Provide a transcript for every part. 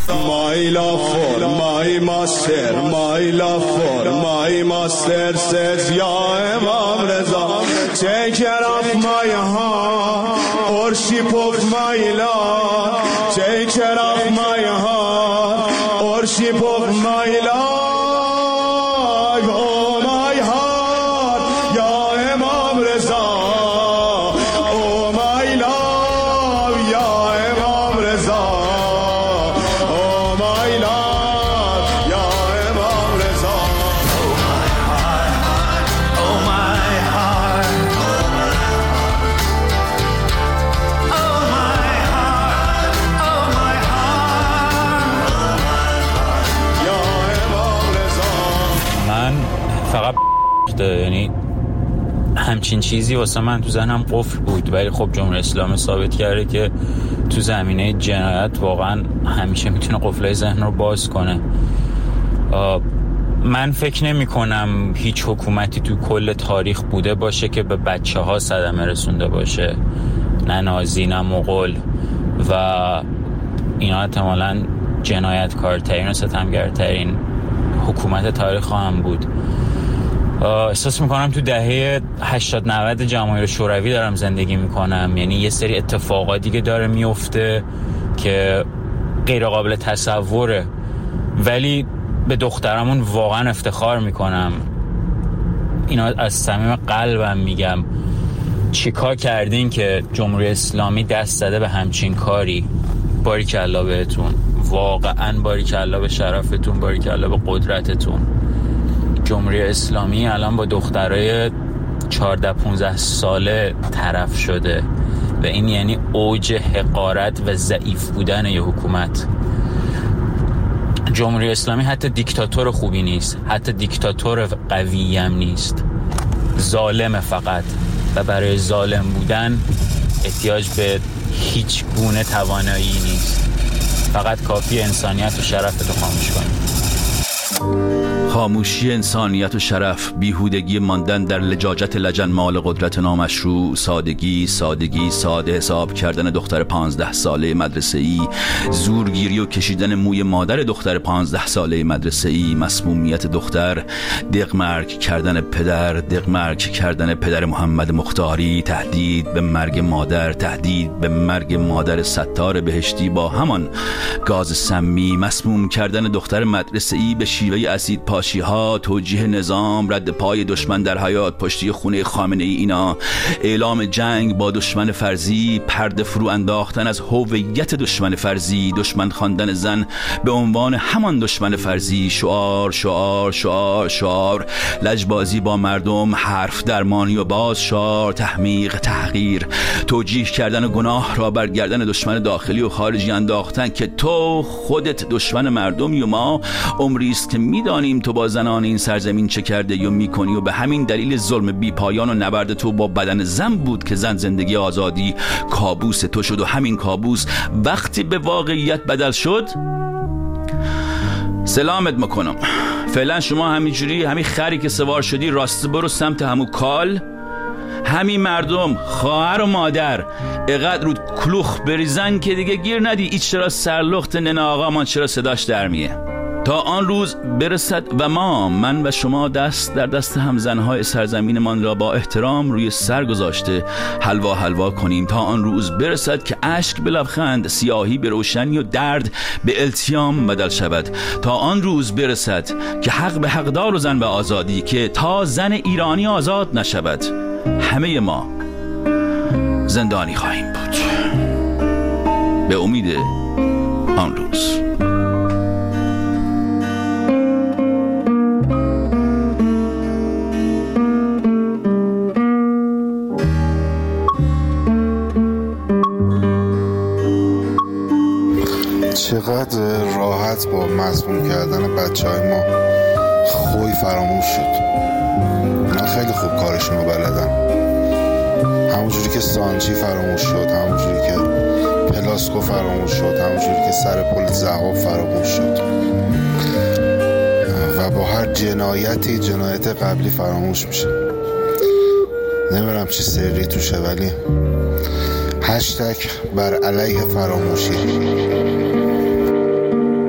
My love for my master, my love for my master says Ya Imam Reza. Take care of my heart, worship of my Lord. Take care of my heart, worship of my Lord. Oh my heart, Ya Imam Reza. Oh my love, Ya Imam Reza. یعنی همچین چیزی واسه من تو ذهنم قفل بود، ولی خب جمهوری اسلامی ثابت کرده که تو زمینه جنایت واقعا همیشه میتونه قفلای ذهن رو باز کنه. من فکر نمی کنم هیچ حکومتی تو کل تاریخ بوده باشه که به بچه ها صدمه رسونده باشه، نه نازی نه مغول، و اینا احتمالاً جنایتکارترین و ستمگرترین حکومت تاریخ هم بود. احساس میکنم تو دهه 80-90 جماهیر شوروی دارم زندگی میکنم، یعنی یه سری اتفاقاتی که داره میفته که غیر قابل تصوره، ولی به دخترمون واقعا افتخار میکنم. اینا از صمیم قلبم میگم، چیکار کردین که جمهوری اسلامی دست زده به همچین کاری. باریکالله بهتون، واقعا باریکالله به شرفتون، باریکالله به قدرتتون. جمهوری اسلامی الان با دخترای 14-15 ساله طرف شده و این یعنی اوج حقارت و ضعیف بودن یه حکومت. جمهوری اسلامی حتی دیکتاتور خوبی نیست، حتی دیکتاتور قوی هم نیست، ظالم فقط، و برای ظالم بودن احتیاج به هیچ گونه توانایی نیست، فقط کافی انسانیت و شرف تو خاموش کنی. خاموشی انسانیت و شرف، بیهودگی ماندن در لجاجت لجنمال قدرت نامشروع، ساده حساب کردن دختر 15 ساله مدرسه‌ای، زورگیری و کشیدن موی مادر دختر 15 ساله مدرسه‌ای، مسمومیت دختر، دغمرگ کردن پدر محمد مختاری، تهدید به مرگ مادر ستار بهشتی با همان گاز سمی، مسموم کردن دختر مدرسه‌ای به شیوه اسید پاشی ها، توجیه نظام، رد پای دشمن در حیات پشتی خونه خامنه ای، اینا اعلام جنگ با دشمن فرضی، پرده فرو انداختن از هویت دشمن فرضی، دشمن خواندن زن به عنوان همان دشمن فرضی، شعار، لجبازی با مردم، حرف درمانی و بازشار، تحمیق، تحقیر، توجیه کردن گناه را بر گردن دشمن داخلی و خارجی انداختن که تو خودت دشمن مردمی و ما عمری است که میدانیم تو با زنان این سرزمین چه کرده یا میکنی و به همین دلیل ظلم بی پایان و نبرد تو با بدن زن بود که زن زندگی آزادی کابوس تو شد، و همین کابوس وقتی به واقعیت بدل شد سلامت میکنم. فعلا شما همین خری که سوار شدی راست برو سمت همون کال، همین مردم خواهر و مادر اقدر رود کلوخ بریزن که دیگه گیر ندی ایچ چرا سرلخت ننه آقا من چرا صداش در میه. تا آن روز برسد و من و شما دست در دست همزنهای سرزمینمان را با احترام روی سر گذاشته حلوا کنیم، تا آن روز برسد که اشک به لبخند، سیاهی به روشنی و درد به التیام بدل شود، تا آن روز برسد که حق به حقدار و زن به آزادی، که تا زن ایرانی آزاد نشود همه ما زندانی خواهیم بود. به امید آن روز. چقدر راحت با مظلوم کردن بچه‌های ما خوی فراموش شد. اینا خیلی خوب کارشون رو بلدن، همونجوری که سانچی فراموش شد، همونجوری که پلاسکو فراموش شد، همونجوری که سر پل ضحاک فراموش شد، و با هر جنایتی جنایت قبلی فراموش میشه. نمیدونم چی سری توشه، ولی هشتگ بر علیه فراموشی.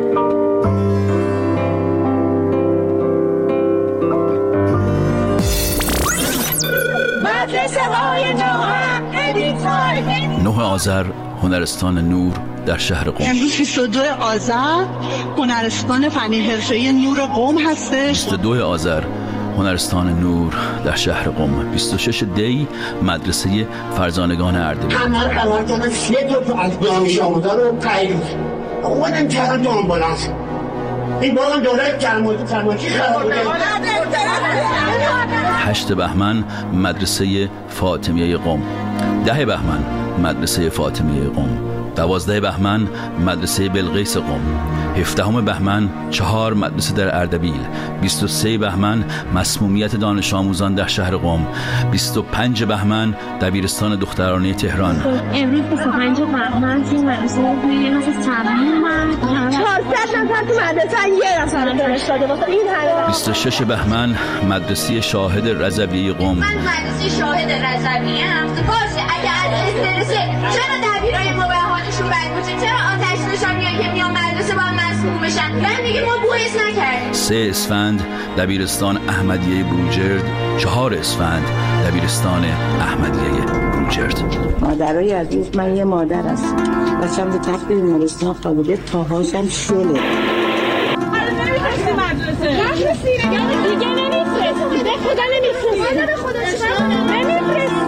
آذر هنرستان نور در شهر قم. امروز 22 آذر هنرستان فنی حرفه‌ای نور قم هستش. 22 آذر هنرستان نور در شهر قم. 26 دی مدرسه فرزانگان اردبیل. همه قرارتان 3 تا از دانش آموزا رو تعیین خودم کردم تو آمبولانس. این بارم دوره کرماکی خراب بوده. 8 بهمن مدرسه فاطمیه قم. 10 بهمن مدرسه فاطمیه قم. 12 بهمن مدرسه بلقیس قم. 17 بهمن 4 مدرسه در اردبیل. 23 بهمن مسمومیت دانش آموزان در شهر قم. 25 بهمن دبیرستان دخترانه تهران. امروز 25 بهمن توی مدرسه یه نفر تمرین اومد. 400 نفر تو مدرسه یه نفر فرستاده واسه این همه. 26 بهمن مدرسه شاهد رضویه قم. من مدرسه شاهد رضویه هم باشه اگه از استرسه چرا دبیرای ما به حالشون بد باشه؟ چرا آتش نشانیایی که میان مدرسه با مسموم بشن؟ من میگه ما بویش نکردیم. 3 اسفند دبیرستان احمدیه بروجرد. 4 اسفند دبیرستان احمدیه بروجرد. مادرای عزیز، من یه مادر هستم. بچه‌م تو تخت بیمارستان خوابیده، پاهاشم شله. نمی‌خواستی مدرسه؟ نمی‌خواستی دیگه نمی‌فرستی. به خدا نمی‌فرستی. به خدا چرا نمی‌فرستی؟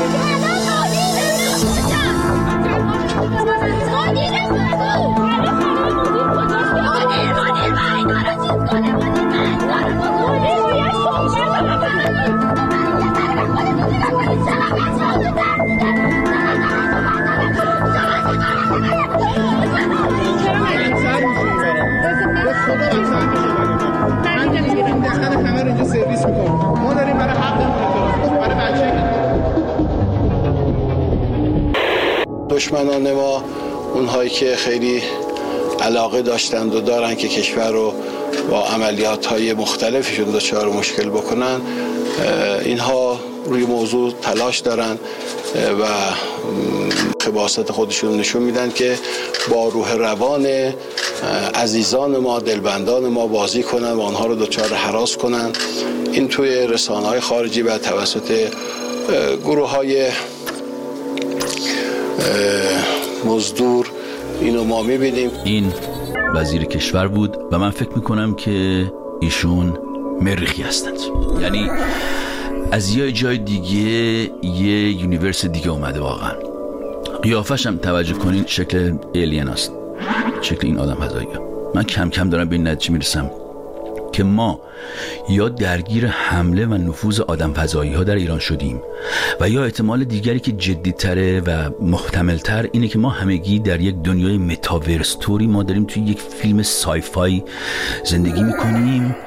دشمنان ما اونهایی که خیلی علاقه داشتند و دارن که کشور رو با عملیات‌های مختلفشون دچار مشکل بکنن، اینها روی موضوع تلاش دارن و خباثت خودشون نشون میدن که با روح روان عزیزان ما، دلبندان ما بازی کنن و آنها رو دچار هراس کنن. این توی رسانه‌های خارجی و توسط گروه‌های مزدور اینو ما میبینیم. این وزیر کشور بود و من فکر میکنم که ایشون مریخی هستند، یعنی از یه جای دیگه یه یونیورس دیگه اومده. واقعا قیافش هم توجه کنین شکل ایلین است، شکل این آدم فضایی. من کم کم دارم به این نتیجه میرسم که ما یا درگیر حمله و نفوذ آدم فضایی ها در ایران شدیم و یا احتمال دیگری که جدی‌تره و محتمل‌تر اینه که ما همگی در یک دنیای متاورس توری ما داریم توی یک فیلم سایفای زندگی میکنیم،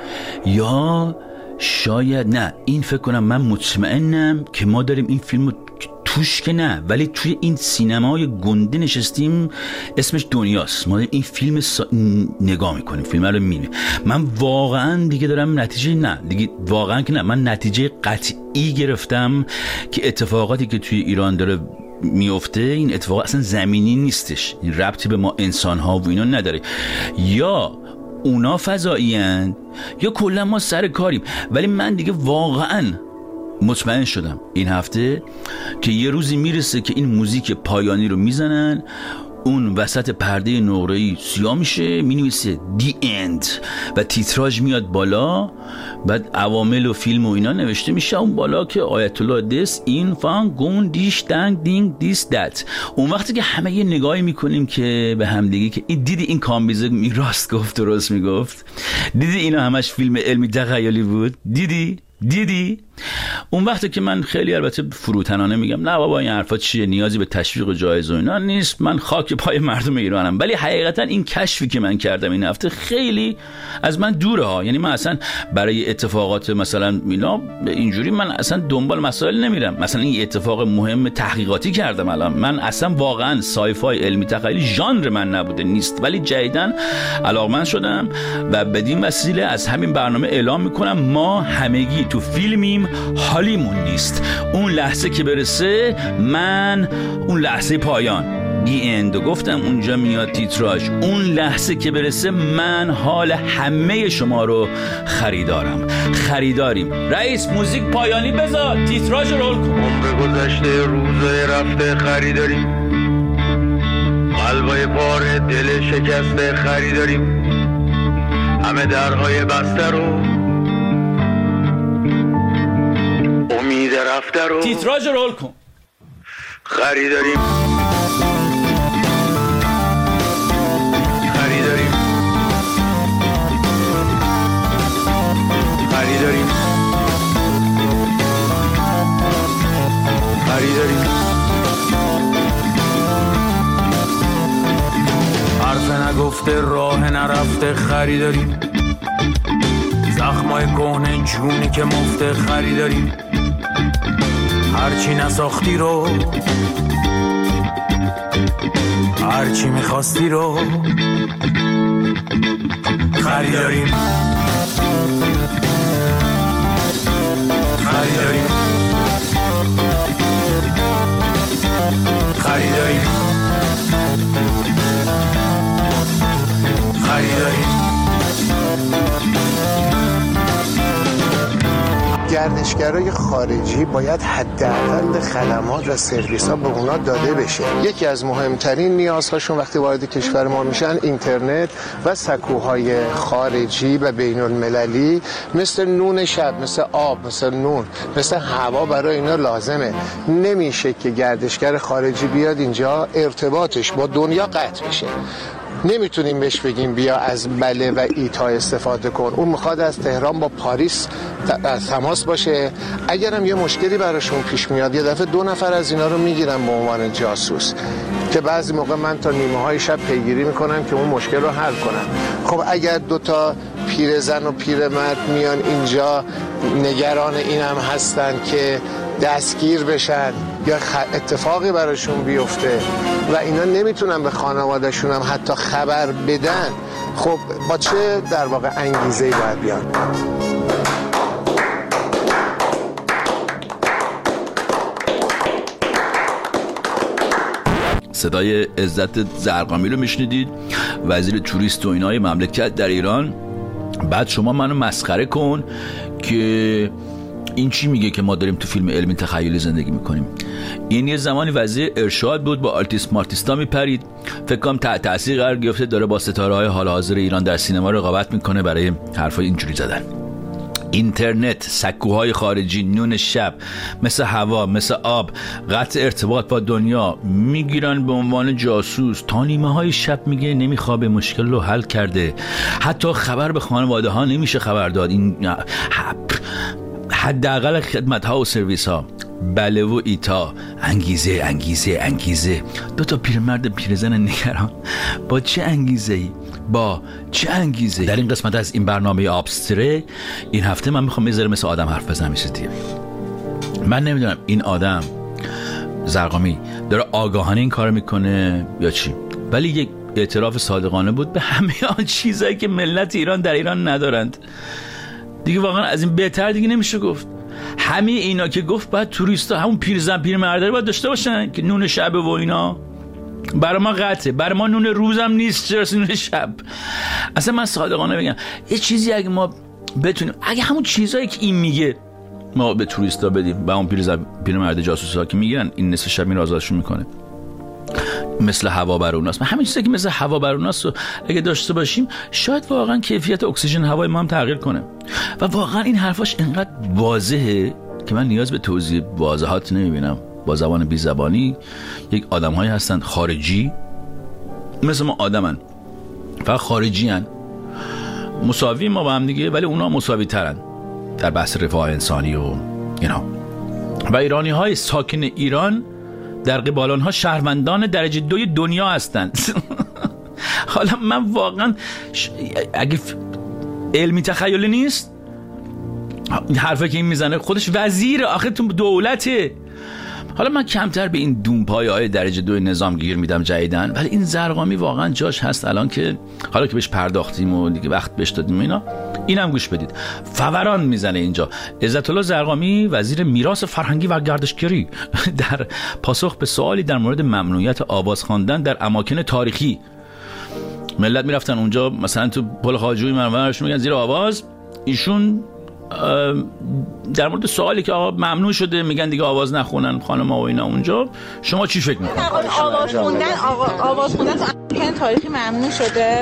یا شاید نه، این فکر کنم، من مطمئنم که ما داریم این فیلم توش که نه، ولی توی این سینمای گنده نشستیم، اسمش دنیاست، ما داریم این فیلم نگاه میکنیم، فیلم رو میبینیم. من واقعا دیگه دارم نتیجه، نه دیگه واقعا که نه، من نتیجه قطعی گرفتم که اتفاقاتی که توی ایران داره میفته این اتفاق اصلا زمینی نیستش، این ربطی به ما انسان ها و اینا نداره. یا اونا فضایی هستند یا کلا ما سر کاریم. ولی من دیگه واقعا مطمئن شدم این هفته که یه روزی میرسه که این موزیک پایانی رو میزنن، اون وسط پرده نقره‌ای سیاه میشه، مینویسه دی اند و تیتراژ میاد بالا، بعد عوامل و فیلم و اینا نوشته میشه اون بالا که آیت الله دس این فان گون دیش دنگ دینگ دیس دت. اون وقتی که همه یه نگاهی میکنیم که به هم دیگه که دیدی این کامبیزه راست گفت، درست میگفت، دیدی اینا همش فیلم علمی تخیلی بود، دیدی اون وقتی که من خیلی البته فروتنانه میگم نه بابا این حرفا چیه، نیازی به تشویق و جایزه و اینا نیست، من خاک پای مردم ایرانم. ولی حقیقتا این کشفی که من کردم این هفته خیلی از من دوره ها، یعنی من اصلا برای اتفاقات مثلا اینا اینجوری من اصلا دنبال مسائل نمیرم. مثلا این اتفاق مهم تحقیقاتی کردم الان، من اصلا واقعا سایفای علمی تخیلی ژانر من نبوده، نیست، ولی جدیدن علاقمند شدم و بدین وسیله از همین برنامه اعلام میکنم ما همگی تو فیلمیم، حالیمون نیست. اون لحظه که برسه، من اون لحظه پایان دی اند گفتم، اونجا میاد تیتراژ، اون لحظه که برسه من حال همه شما رو خریداریم. رئیس موزیک پایانی بذار، تیتراژ رول کن. عمر گذشته روزای رفته خریداریم، قلبای پاره دل شکسته خریداریم، همه درهای بسته رو امید رفته رو تیتراژ رول کن خریداریم، خریداریم، خریداریم، خریداریم. حرف نگفته راه نرفته خریداریم، زخمای کهنه جونی که مفته خریداریم، هرچی نساختی رو هرچی میخواستی رو خریداریم، خریداریم، خریداریم، خریداریم. گردشگرای خارجی باید حداقل خدمات و سرویس ها به اونا داده بشه. یکی از مهمترین نیازهاشون وقتی وارد کشور ما میشن اینترنت و سکوهای خارجی و بین المللی مثل نون شب، مثل آب، مثل نون، مثل هوا برای اینا لازمه. نمیشه که گردشگر خارجی بیاد اینجا ارتباطش با دنیا قطع بشه. نمیتونیم بهش بگیم بیا از بله و ایتا استفاده کن. اون میخواد از تهران با پاریس تماس باشه. اگرم یه مشکلی براشون پیش میاد یه دفعه 2 نفر از اینا رو میگیرن به عنوان جاسوس که بعضی موقع من تا نیمه های شب پیگیری میکنم که اون مشکل رو حل کنم. خب اگر 2 تا پیرزن و پیرمرد میان اینجا نگران اینم هستن که دستگیر بشن یا اتفاقی براشون بیفته و اینا نمیتونن به خانواده‌شون هم حتی خبر بدن، خب با چه در واقع انگیزه‌ای باید بیان؟ صدای عزت زرقامی رو میشنیدید، وزیر توریست و اینای مملکت در ایران. بعد شما منو مسخره کن که این چی میگه که ما داریم تو فیلم علمی تخیلی زندگی میکنیم. این یه زمانی وزیر ارشاد بود، با آلتیس مارتیستا میپرید، فکر کنم تحت تاثیر قرار گرفته، داره با ستاره‌های حال حاضر ایران در سینما رقابت میکنه برای حرفای اینجوری زدن. اینترنت، سکوهای خارجی، نون شب، مثل هوا، مثل آب، قطع ارتباط با دنیا، میگیرن به عنوان جاسوس. تا نیمه های شب میگه نمیخوابه، مشکل رو حل کرده، حتی خبر به خانواده ها نمیشه خبر داد. این حداقل خدمت ها و سرویس ها، بله و ایتا، انگیزه انگیزه انگیزه. 2 تا پیرمرد پیرزن نگران، با چه انگیزه‌ای؟ با چه انگیزه‌ای؟ در این قسمت از این برنامه آبستره این هفته من میخوام یه ذره مثل آدم حرف بزنم. من نمیدونم این آدم زرقامی داره آگاهانه این کار میکنه یا چی، ولی یک اعتراف صادقانه بود به همه آن چیزایی که ملت ایران در ایران ندارند. دیگه واقعا از این بهتر دیگه نمیشه گفت. همه اینا که گفت باید توریستا همون پیرزن پیرمرده باید داشته باشن که نون شب و اینا. برای ما قطعه، برای ما نون روزم نیست، چرا نون شب. اصلا من صادقانه بگم یه چیزی اگه ما بتونیم، اگه همون چیزایی که این میگه ما به توریستا بدیم، با اون پیرزن پیرمرده جاسوسا که میگن این نصف شب میره آزادشون میکنه، مثل هوا بر اوناست، همین چیزی که مثل هوا بر اوناست رو اگه داشته باشیم شاید واقعا کیفیت اکسیژن هوای ما هم تغییر کنه. و واقعا این حرفاش اینقدر واضحه که من نیاز به توضیح واضحات نمیبینم. با زبان بی زبانی یک آدم‌هایی هستن خارجی مثل ما آدمن، فقط خارجی هن، مساوی ما با هم دیگه، ولی اونا مساوی ترن در بحث رفاه انسانی و اینا. و ایرانی های ساکن ایران در قبال آنها شهروندان درجه 2 دنیا هستند. حالا من واقعا اگه علمی تخیلی نیست این حرفه که این میزنه، خودش وزیر آخه تو دولته. حالا من کمتر به این دونپایه‌های درجه 2 نظام گیر میدم جدیدن، ولی این زرقامی واقعا جاش هست الان که حالا که بهش پرداختیم و دیگه وقت بهش دادیم اینا، اینم گوش بدید. فوران میزنه اینجا. عزت الله زرقامی وزیر میراث فرهنگی و گردشگری در پاسخ به سوالی در مورد ممنوعیت آواز خواندن در اماکن تاریخی. ملت میرفتن اونجا مثلا تو پل خواجوی منورش میگن زیر آواز، ایشون در مورد سوالی که آقا ممنوع شده میگن دیگه آواز نخونن خانم‌ها و اینا اونجا، شما چی فکر میکنید؟ آواز خوندن تو تاریخی ممنوع شده؟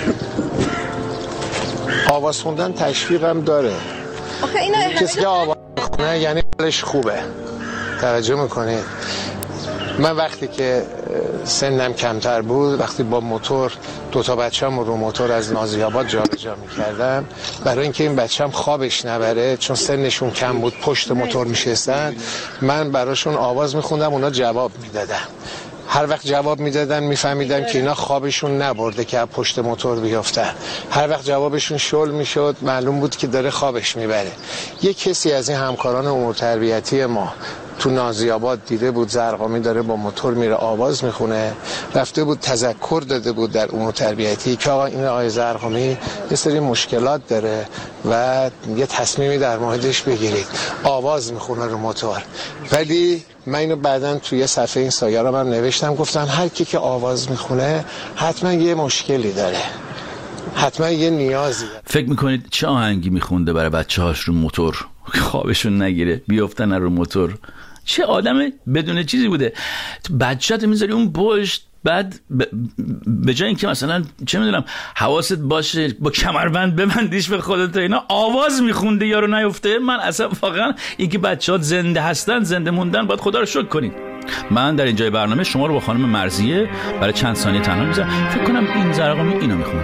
آواز خوندن تشویقم داره. کسی که آواز خونه یعنی حالش خوبه. توجه میکنید؟ من وقتی که سنم کمتر بود، وقتی با موتور 2 بچه‌م رو موتور از نازی‌آباد جابجا می‌کردم، برای اینکه این بچه‌م خوابش نبره، چون سنشون کم بود پشت موتور میشستن، من براشون آواز میخوندم، اونا جواب میدادن. هر وقت جواب میدادن میفهمیدم که اینا خوابشون نبرده که از پشت موتور بیافتن. هر وقت جوابشون شل میشد معلوم بود که داره خوابش میبره. یک کسی از این همکاران امور تربیتی ما تو نازی‌آباد دیده بود زرقامی داره با موتور میره آواز میخونه، رفته بود تذکر داده بود در امور تربیتی که آقا این آقای زرقامی یه سری مشکلات داره و یه تصمیمی در موردش بگیرید، آواز میخونه رو موتور. ولی من اینو بعداً توی صفحه این سایه‌ام هم نوشتم، گفتم هر کی که آواز میخونه حتما یه مشکلی داره، حتما یه نیازی داره. فکر میکنید چه آهنگی میخونده برای بچه‌هاش رو موتور خوابشون نگیره بیافتن رو موتور؟ چه آدم بدون چیزی بوده. بچه‌ت میذاری اون پشت، بعد به جای اینکه مثلا چه میدونم حواست باشه با کمربند ببندیش به خودت اینا، آواز میخونده یارو نیفته. من اصلا واقعا اینکه بچه‌ها زنده هستن، زنده موندن، باید خدا رو شکر کنید. من در اینجای برنامه شما رو با خانم مرضیه برای چند ثانیه تنها میذارم. فکر کنم این زرقامی اینو میخونه.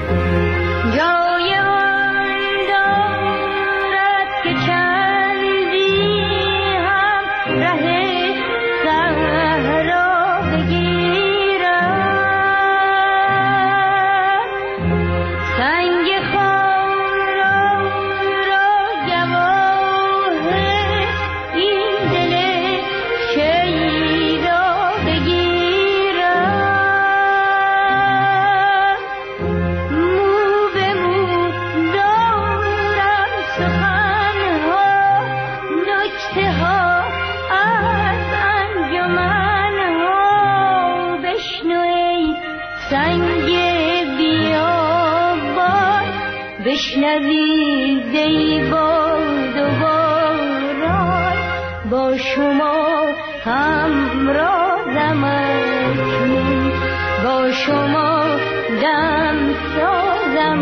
بشنوی زیباد و باران، با شما همرازم اکنون، با شما دم سازم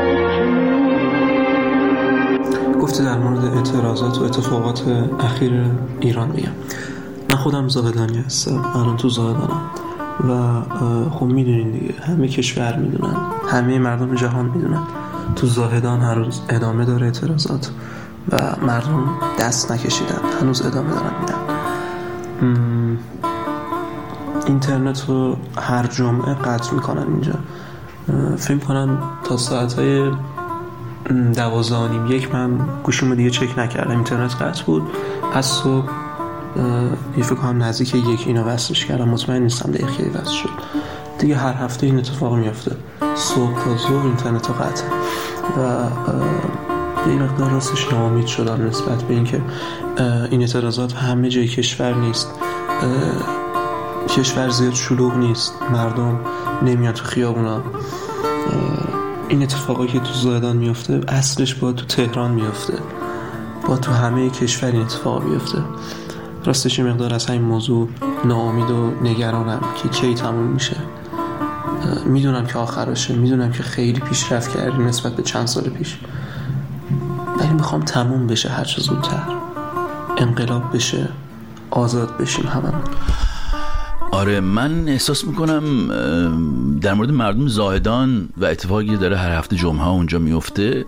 اکنون. گفته در مورد اعتراضات و اتفاقات اخیر ایران میگم. من خودم زاهدانی هستم، الان تو زاهدانم و خب میدونین دیگه، همه کشور میدونن، همه مردم جهان میدونن تو زاهدان هر روز ادامه داره اعتراضات و مردم دست نکشیدن، هنوز ادامه دارن میدن. اینترنت رو هر جمعه قطع میکنن اینجا. فکر کنم تا ساعتهای 12:30 من گوشیمو دیگه چک نکردم، اینترنت قطع بود. از صبح فکر کنم نزدیک 1 اینو وصلش کردم، مطمئن نیستم دقیقی وصل شد. دیگه هر هفته این اتفاق میفته، صبح تا ظهر اینترنت قطع و به این مقدار راستش ناامید شدم نسبت به اینکه این اعتراضات همه جای کشور نیست، کشور زیاد شلوغ نیست، مردم نمیان تو خیابونا. این اتفاقایی که تو زاهدان میفته اصلش باید تو تهران میفته، باید تو همه کشور این اتفاق بیفته. راستش این مقدار از همین موضوع ناامید و نگرانم که کی تموم میشه. میدونم که آخرشه، میدونم که خیلی پیشرفت کردیم نسبت به چند سال پیش، ولی میخوام تموم بشه هر چه زودتر، انقلاب بشه، آزاد بشیم هممون. آره، من احساس میکنم در مورد مردم زاهدان و اتفاقی که داره هر هفته جمعه ها اونجا میفته،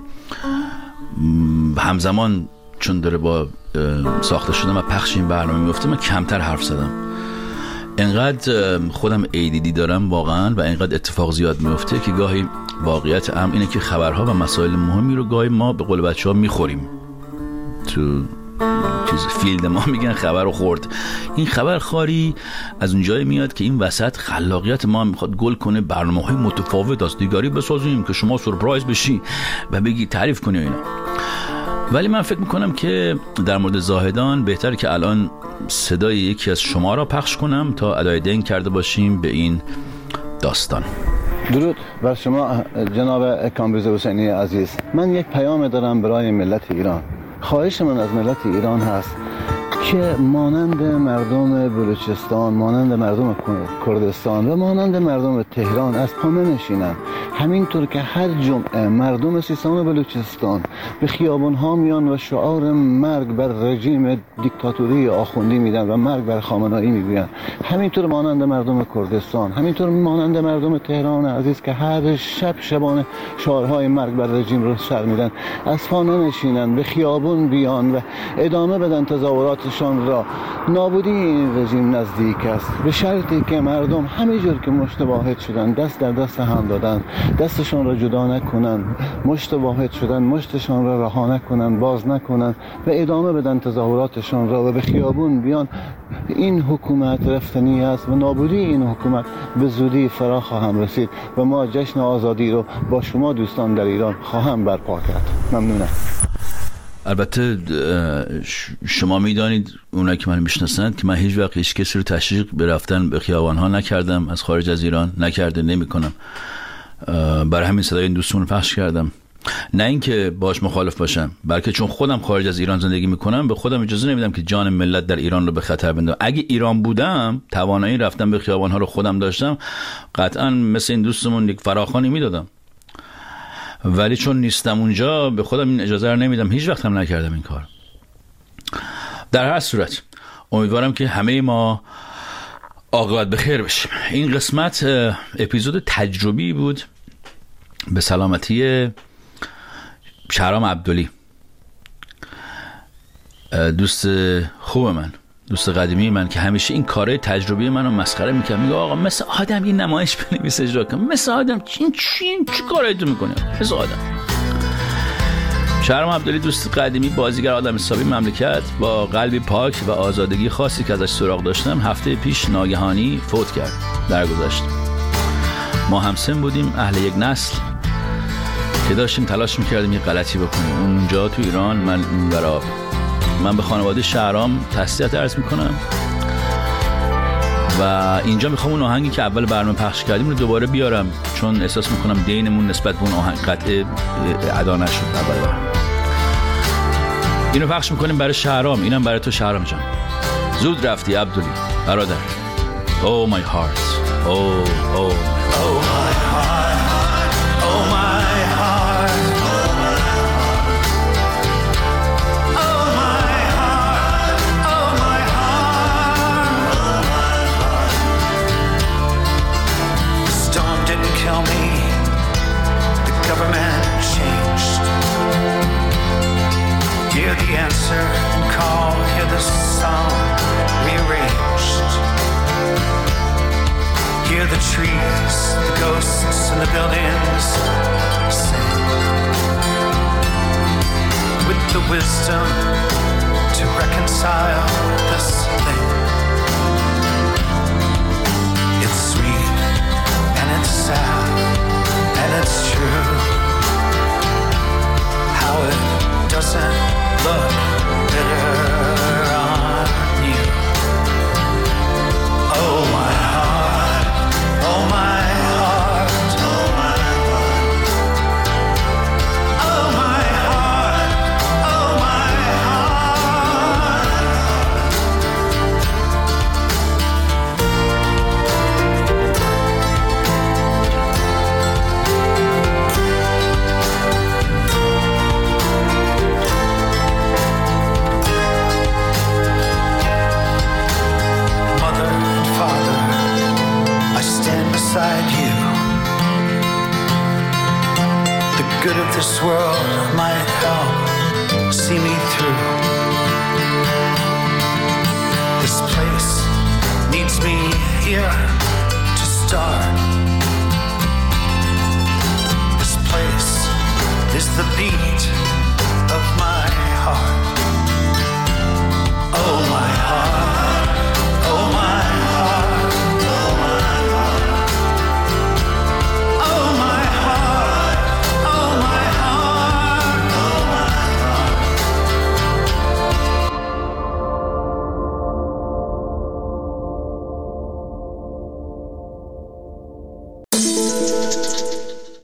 همزمان چون داره با ساخته شدن و پخش این برنامه میفته، من کمتر حرف زدم. انقدر خودم ADD دارم واقعا و انقدر اتفاق زیاد میفته که گاهی واقعیت امر اینه که خبرها و مسائل مهمی رو گاهی ما به قول بچه‌ها میخوریم. تو فیلد ما میگن خبر رو خورد. این خبر خاری از اونجایی میاد که این وسط خلاقیت ما میخواد گل کنه، برنامه‌های متفاوت از دیگری بسازیم که شما سورپرایز بشی و بگی تعریف کنی اینا. ولی من فکر میکنم که در مورد زاهدان بهتره که الان صدای یکی از شما را پخش کنم تا ادای دین کرده باشیم به این داستان. درود بر شما جناب کامبیز حسینی عزیز. من یک پیام دارم برای ملت ایران. خواهش من از ملت ایران هست که مانند مردم بلوچستان، مانند مردم کردستان و مانند مردم تهران از پا ننشینن. همینطور که هر جمعه مردم سیستان و بلوچستان به خیابان‌ها میان و شعار مرگ بر رژیم دیکتاتوری آخوندی میدن و مرگ بر خامنه‌ای میگوین، همینطور مانند مردم کردستان، همینطور مانند مردم تهران عزیز که هر شبانه شعارهای مرگ بر رژیم رو سر میدن، از پا ننشینن، به خیابون بیان و ادامه بدن تظاهراتشان را. نابودی این رژیم نزدیک است، به شرطی که مردم همینجور که مشت واحد شدن، دست در دست هم دادن، دستشان را جدا نکنن، مشت واحد شدن، مشتشان را رها نکنن، باز نکنن و ادامه بدن تظاهراتشان را و به خیابون بیان. این حکومت رفتنی است و نابودی این حکومت به زودی فرا خواهم رسید و ما جشن آزادی رو با شما دوستان در ایران خواهم برپا کرد. ممنونم. البته شما میدانید، اونایی که من میشناسند، که من هیچ وقت هیچ کسی رو تشویق به رفتن به خیابان‌ها نکردم، از خارج از ایران نکرده، نمی‌کنم. برای همین صدای این دوستون رو پخش کردم. نه اینکه باش مخالف باشم، بلکه چون خودم خارج از ایران زندگی میکنم به خودم اجازه نمیدم که جان ملت در ایران رو به خطر بندازم. اگه ایران بودم، توانایی رفتن به خیابان‌ها رو خودم داشتم، قطعا مثل این دوستمون یک فراخوانی میدادم. ولی چون نیستم اونجا، به خودم این اجازه رو نمیدم، هیچ وقت هم نکردم این کار. در هر صورت امیدوارم که همه ما عاقبت به خیر بشیم. این قسمت اپیزود تجربی بود به سلامتی شهرام عبدلی، دوست خوب من، دوست قدیمی من، که همیشه این کاره تجربی منو مسخره میکنه. میگه آقا مثل آدم یه نمایش بنویس اجرا کن، مثل آدم چی کاری تو میکنی مثل آدم. شهرام عبدلی دوست قدیمی، بازیگر آدم حسابی مملکت، با قلبی پاک و آزادگی خاصی که ازش سراغ داشتم، هفته پیش ناگهانی فوت کرد، درگذشت. ما همسن بودیم، اهل یک نسل که داشتیم تلاش میکردیم یه غلطی بکنیم. اونجا تو ایران، من اون برا. من به خانواده شهرام تسلیت عرض میکنم و اینجا میخوام اون آهنگی که اول برنامه پخش کردیم رو دوباره بیارم، چون احساس میکنم دینمون نسبت به اون آهنگ قطعه ادا نشد. اول برنامه اینو پخش میکنیم برای شهرام. اینم برای تو شهرام جان. زود رفتی عبدلی برادر. Oh my heart, oh my heart, oh my heart, oh my heart, oh my heart. The storm didn't kill me, the government changed. Hear the answer and call, hear the song rearranged. Hear the trees, the ghosts and the buildings sing with the wisdom to reconcile this thing. It's sweet and it's sad and it's true, how it doesn't look bitter on you. Oh my heart, oh my heart, oh my heart, oh my heart, oh my heart. Mother and father, I stand beside you. The good of this world might help see me through. This place needs me here to start. This place is the beat